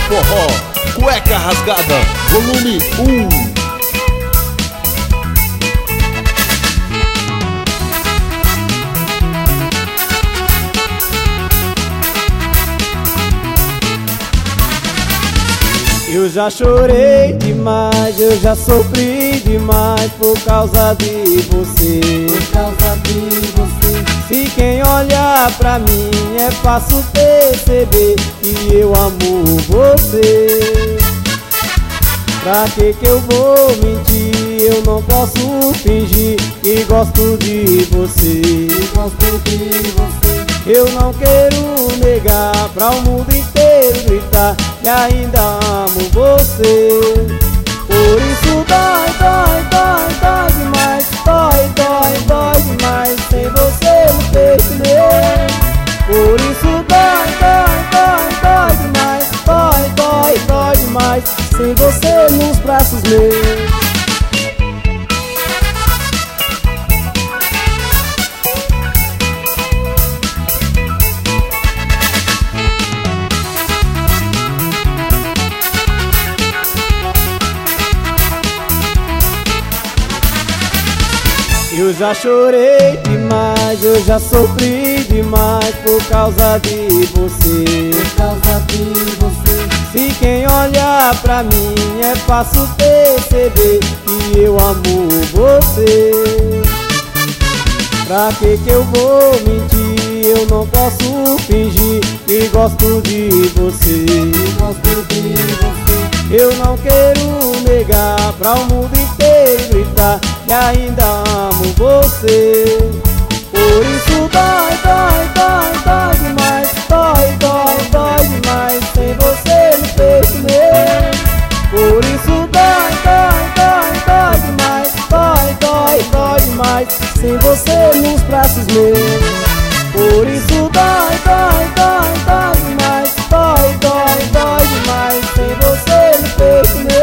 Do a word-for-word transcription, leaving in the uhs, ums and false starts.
forró, Cueca Rasgada, volume um. Eu já chorei demais, eu já sofri demais por causa de você. Por causa de você. Se quem olhar pra mim é fácil perceber que eu amo você. Pra que que eu vou mentir? Eu não posso fingir que gosto de você. Que gosto de você. Eu não quero negar pra o mundo inteiro gritar que ainda amo você. Por isso dói, dói, dói, dói demais. Dói, dói, dói demais sem você no peito meu. Por isso dói, dói, dói, dói demais. Dói, dói, dói demais sem você nos braços meus. Eu já chorei demais, eu já sofri demais por causa de você. Por causa de você. Se quem olhar pra mim é fácil perceber que eu amo você. Pra que que eu vou mentir? Eu não posso fingir que gosto de você. Que gosto de você. Eu não quero negar pra o mundo inteiro gritar que ainda amo você. Por isso dói, dói, dói, dói demais. Dói, dói, dói demais sem você no peito meu. Por isso dói, dói, dói, dói demais. Dói, dói, dói demais sem você nos braços meus. Por isso dói, dói, dói, dói demais. Dói, dói, dói demais sem você no peito meu.